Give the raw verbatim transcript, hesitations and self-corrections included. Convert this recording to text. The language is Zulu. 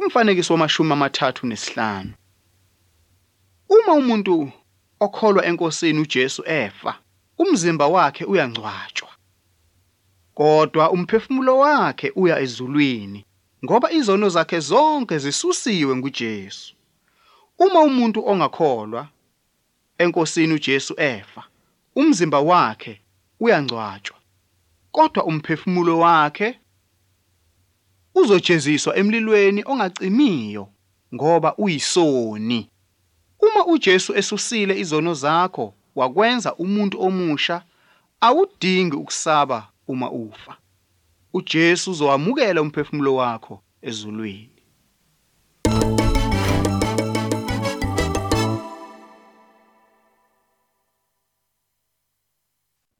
Umfanekiso wamashumi amathathu nesihlanu. Uma umuntu okholwa enkosini uJesu efa, umzimba wakhe uyangcwatshwa, kodwa umphefumulo wakhe uya ezulwini ngoba izono zakhe zonke zisusiwe nguJesu. Uma umuntu ongakholwa enkosini uJesu efa, umzimba wakhe uyangcwatshwa, kodwa umphefumulo wakhe uzojeziswa emlilweni ongacimiyo ngoba uyisoni. Uma uJesu esusile izono zakho wakwenza umuntu omusha, awudingi ukusaba uma ufa. uJesu uzowamukela umphefumulo wakho ezulwini.